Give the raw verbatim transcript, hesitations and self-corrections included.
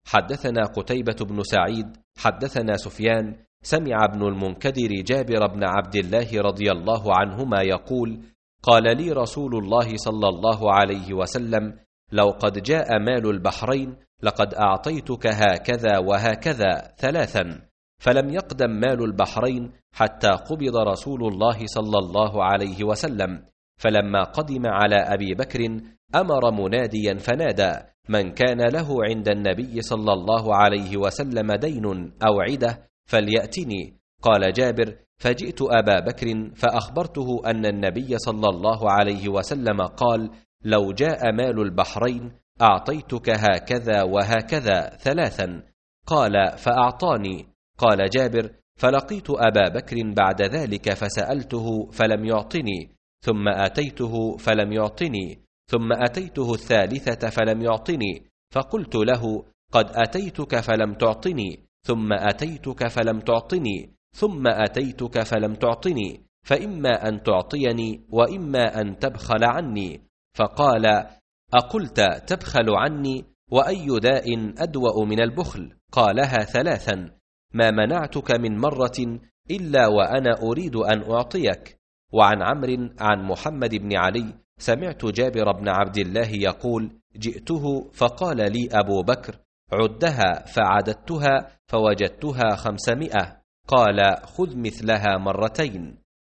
حدثنا قتيبة بن سعيد حدثنا سفيان سمع ابن المنكدر جابر بن عبد الله رضي الله عنهما يقول: قال لي رسول الله صلى الله عليه وسلم: لو قد جاء مال البحرين لقد أعطيتك هكذا وهكذا ثلاثا. فلم يقدم مال البحرين حتى قبض رسول الله صلى الله عليه وسلم، فلما قدم على أبي بكر أمر مناديا فنادى: من كان له عند النبي صلى الله عليه وسلم دين أو عدة فليأتني. قال جابر: فجئت أبا بكر فأخبرته أن النبي صلى الله عليه وسلم قال: لو جاء مال البحرين أعطيتك هكذا وهكذا ثلاثا. قال: فأعطاني. قال جابر: فلقيت أبا بكر بعد ذلك فسألته فلم يعطني، ثم أتيته فلم يعطني، ثم أتيته الثالثة فلم يعطني، فقلت له: قد أتيتك فلم تعطني، ثم أتيتك فلم تعطني، ثم أتيتك فلم تعطني، فإما أن تعطيني وإما أن تبخل عني. فقال: أقلت تبخل عني؟ وأي داء أدوأ من البخل؟ قالها ثلاثا: ما منعتك من مرة إلا وأنا أريد أن أعطيك. وعن عمرو عن محمد بن علي سمعت جابر بن عبد الله يقول: جئته فقال لي أبو بكر: عدها، فعددتها فوجدتها خمسمائة. قال: خذ مثلها مرتين.